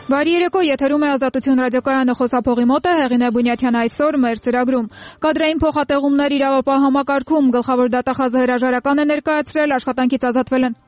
Բարի երեկո, եթերում է Ազատություն ռադիոկայանը, խոսափողի մոտ է Հեղինե Բունյաթյան այսօր մեր ծրագրում։ Կադրային փոխատեղումներ իրավապահ համակարգում գլխավոր դատախազը հրաժարական է ներկայացրել, աշխատանքից ազատվել են։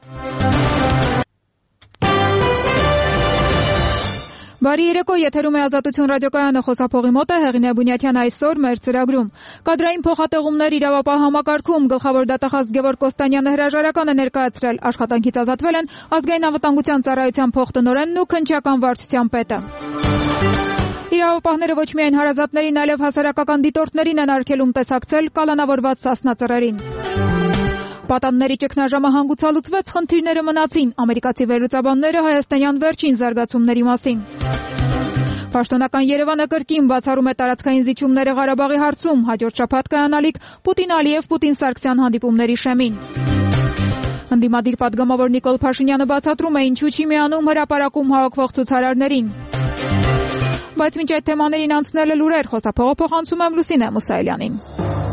Բարի երեկո, եթերում է Ազատություն ռադիոկայանը, խոսափողի մոտ է Հեղինե Բունյաթյան այսօր մեր ծրագրում։ Կադրային փոխատեղումներ իրավապահ համակարգում գլխավոր դատախազ Գևորգ Կոստանյանը հրաժարական է ներկայացրել, աշխատանքից ազատվել են Ազգային անվտանգության ծառայության փոխտնօրենն ու քննչական վարչության պետը։ Իրավապահները ոչ միայն հարազատներին, այլև հասարակական դիտորդներին են արգելում տեսակցել կալանավորված սասնածռերին։ Պատանների ճգնաժամը հանգուցալուծվեց, խնդիրները մնացին, ամերիկացի վերլուծաբանները հայաստանյան վերջին զարգացումների մասին։ Պաշտոնական Երևանը կրկին բացառում է տարածքային զիջումները Ղարաբաղի հարցում, հաջորդ շաբաթ կայանալիք Պուտին-Ալիև Պուտին-Սարգսյան հանդիպումների շեմին։ Ընդդիմադիր պատգամավոր Նիկոլ Փաշինյանը բացատրում է, ինչու չի միանում հրապարակում հավաքվող ցուցարարներին։ Բայց մինչ այդ թեմաներին անցնելը լուրեր, խոսափողը փոխանցում եմ Լուսինե Մուսայելյանին։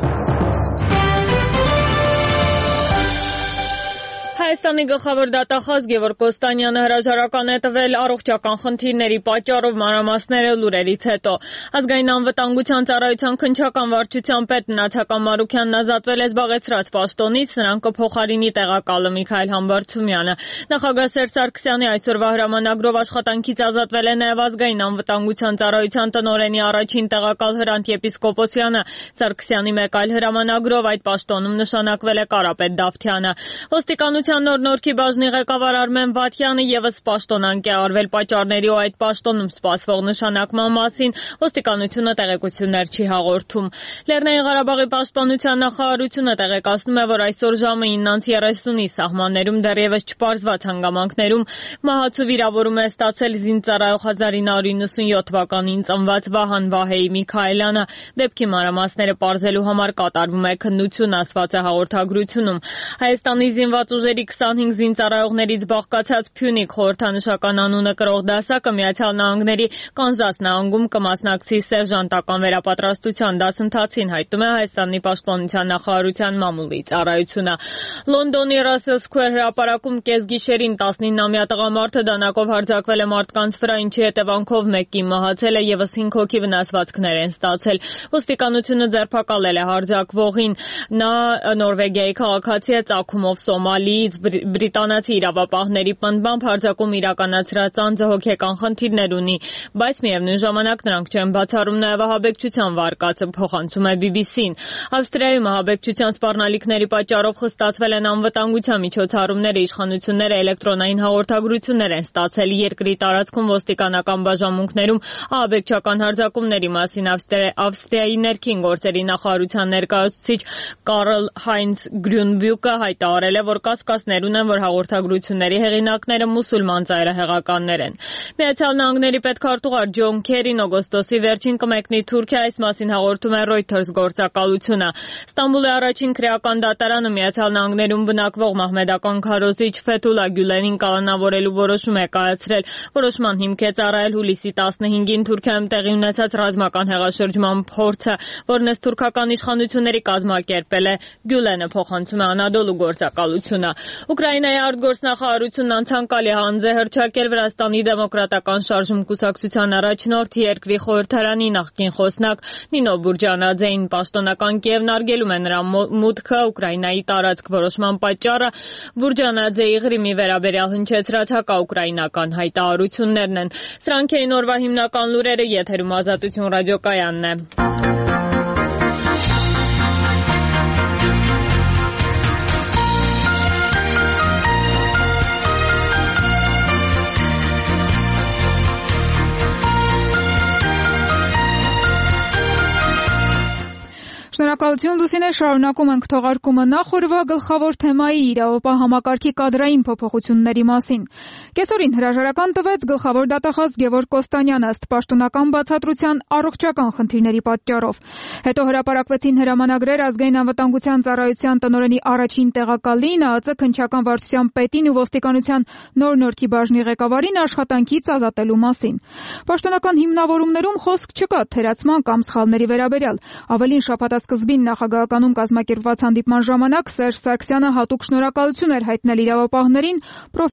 Հայաստանի գլխավոր դատախազ Գևորգ Կոստանյանը հրաժարական է տվել առողջական խնդիրների պատճառով մանրամասները լուրերից հետո։ Ազգային անվտանգության ծառայության քննչական վարչության պետ Նացական Մարուքյանն ազատվել է զբաղեցրած պաշտոնից, նրան կփոխարինի տեղակալը Միքայել Համբարձումյանը։ Նախագահ Սերժ Սարգսյանի այսօրվա հրամանագրով աշխատանքից ազատվել է նաև Ազգային անվտանգության ծառայության տնօրենի առաջին տեղակալ Հրանտ Եպիսկոպոսյանը։ Սարգսյանի մեկ այլ հրամանագրով այդ պաշտոնում նշանակվել է Կարապետ Դավթյանը։ Ոստիկանության նոր նորքի բաժնի ղեկավար Արմեն Վաթյանը ևս պաշտոնանկ է արվել պատճառների ու այդ պաշտոնում սպասվող նշանակման մասին, ոստիկանությունը տեղեկություններ չի հաղորդում։ Լեռնային Ղարաբաղի պաշտպանության նախարարությունը տեղեկացնում է, որ այսօր ժամը 9:30-ի սահմաններում դեռևս չպարզված հանգամանքներում մահացու վիրավորում է ստացել զինծառայող 1997 թվականին ծնված Վահան Վահեի Միքայելյանը։ Դեպքի մանրամասները պարզելու համար կատարվում է քննություն, ասված է հաղորդագրությունում։ Հայաստանի զինված ուժերի 25 զինծառայողներից բաղկացած Փյունիկ խորհրդանշական անունը կրող դասակը Միացյալ Նահանգների Կանզաս նահանգում կմասնակցի սերժանտական վերապատրաստության դասընթացին, հայտնում է Հայաստանի պաշտպանության նախարարության մամուլի ծառայությունը։ Լոնդոնի Russell Square հրապարակում կեսգիշերին 19-ամյա տղամարդը դանակով հարձակվել է մարդկանց վրա, ինչի հետևանքով մեկի մահացել է ևս 5 հոգի վնասվածքներ են ստացել։ Ոստիկանությունը ձերբակալել է հարձակվողին։ Նա Նորվեգիայի քաղաքացի է, ծագումով Սոմալիից, բրիտանացի իրավապահների պնդմամբ հարձակում իրականացրած անձը հոգեկան խնդիրներ ունի, բայց միևնույն ժամանակ նրանք չեն բացառում նաև ահաբեկչության վարկածը, փոխանցում է BBC-ն։ Ավստրիայում ահաբեկչության սպառնալիքների պատճառով խստացվել են անվտանգության միջոցառումները, իշխանությունները էլեկտրոնային հաղորդագրություններ են ստացել երկրի տարածքում ոստիկանական բաժանմունքներում ահաբեկչական հարձակումների մասին։ Ավստրիայի ներքին գործերի նախարարության ներկայացուցիչ Կարլ Հայնց Գրյունբյուկը հայտարարել է, որ կասկածներ ունեն, որ հաղորդագրությունների հեղինակները մուսուլման ծայրահեղականներ են։ Միացյալ Նահանգների պետքարտուղար Ջոն Քերին օգոստոսի վերջին կմեկնի Թուրքիա, այս մասին հաղորդում է Reuters գործակալությունը։ Ստամբուլի առաջին քրեական դատարանը Միացյալ Նահանգներում բնակվող մահմեդական քարոզիչ Ֆեթուլա Գյուլենին կալանավորելու որոշում է կայացրել։ Որոշման հիմք է ծառայել հուլիսի 15-ին Թուրքիայում տեղի ունեցած ռազմական հեղաշրջման փորձը, որն ըստ թուրքական իշխանությունների կազմակերպել է Գյուլենը, փոխանցում է Անադոլու գործակալությունը։ Ուկրաինայի արտգործնախարարությունն անցանկալի հանձ է հռչակել Վրաստանի դեմոկրատական շարժում կուսակցության առաջնորդ երկրի խորհրդարանի նախկին խոսնակ Նինո Բուրջանաձեին։ Պաշտոնական Կիևն արգելում է նրա մուտքը Ուկրաինայի տարածք, որոշման պատճառը Բուրջանաձեի Ղրիմի վերաբերյալ հնչեցրած հակաուկրաինական հայտարարություններն են։ Սրանք էին օրվա հիմնական լուրերը, եթերում Ազատություն ռադիոկայանն է։ Շնորհակալություն Լուսինե, շարունակում ենք թողարկումը նախորդ գլխավոր թեմայի իրավապահ համակարգի կադրային փոփոխությունների մասին։ Կեսօրին հրաժարական տվեց գլխավոր դատախազ Գևորգ Կոստանյանը ըստ պաշտոնական բացատրության առողջական խնդիրների պատճառով։ Հետո հրապարակվեցին հրամանագրեր Ազգային անվտանգության ծառայության տնօրենի առաջին տեղակալին, ԱԱԾ քննչական վարչության պետին ու ոստիկանության նոր նորքի բաժնի ղեկավարին աշխատանքից ազատելու մասին։ Պաշտոնական հիմնավորումներում խոսք չկա թերացման կամ սխալների վերաբերյալ։ Ավելին շաբաթասկզբին նախագահականում կազմակերպված հանդիպման ժամանակ Սերժ Սարգսյանը հատուկ շնորհակալություն էր հայտնել իրավապահներին,